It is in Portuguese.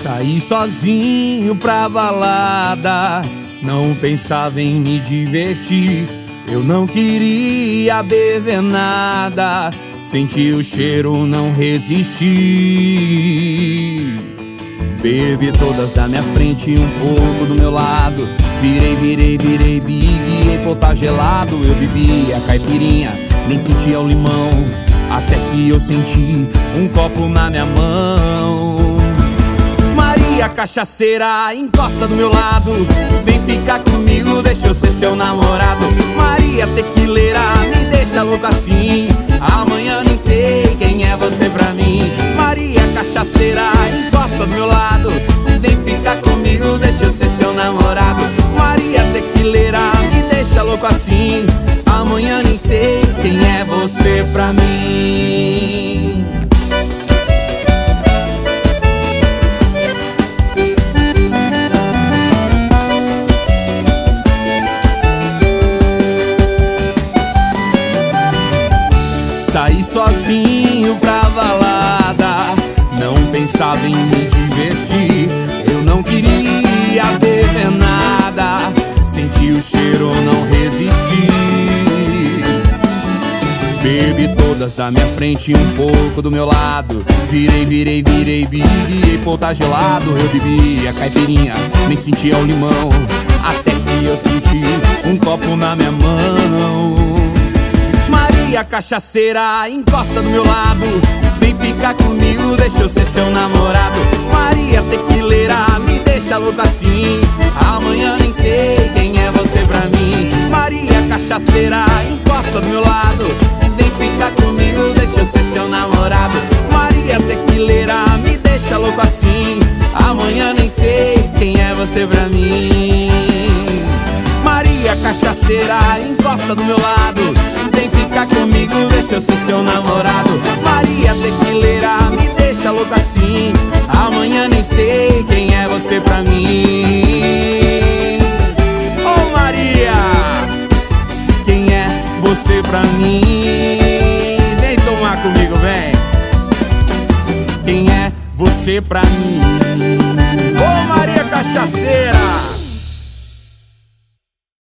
Saí sozinho pra balada, não pensava em me divertir. Eu não queria beber nada, senti o cheiro, não resisti. Bebi todas da minha frente e um pouco do meu lado. Virei big, e pô, tá gelado. Eu bebi a caipirinha, nem sentia o limão, até que eu senti um copo na minha mão. Maria cachaceira, encosta do meu lado, vem ficar comigo, deixa eu ser seu namorado. Maria tequileira, me deixa louco assim, amanhã nem sei quem é você pra mim. Maria cachaceira, encosta do meu lado, vem ficar comigo, deixa eu ser seu namorado. Maria tequileira, me deixa louco assim, amanhã nem sei quem é você pra mim. Saí sozinho pra balada, não pensava em me divertir. Eu não queria beber nada, senti o cheiro, não resisti. Bebi todas da minha frente e um pouco do meu lado. Virei big, e pô, tá gelado. Eu bebi a caipirinha, nem sentia o limão, até que eu senti um copo na minha mão. Maria cachaceira, encosta do meu lado, vem ficar comigo, deixa eu ser seu namorado. Maria tequileira, me deixa louco assim, amanhã nem sei quem é você pra mim. Maria cachaceira, encosta do meu lado, vem ficar comigo, deixa eu ser seu namorado. Maria tequileira, me deixa louco assim, amanhã nem sei quem é você pra mim. Maria cachaceira, encosta do meu lado, vem ficar comigo, deixa eu ser seu namorado. Maria tequileira, me deixa louco assim, amanhã nem sei quem é você pra mim. Oh Maria, quem é você pra mim? Vem tomar comigo, vem. Quem é você pra mim? Oh Maria cachaceira.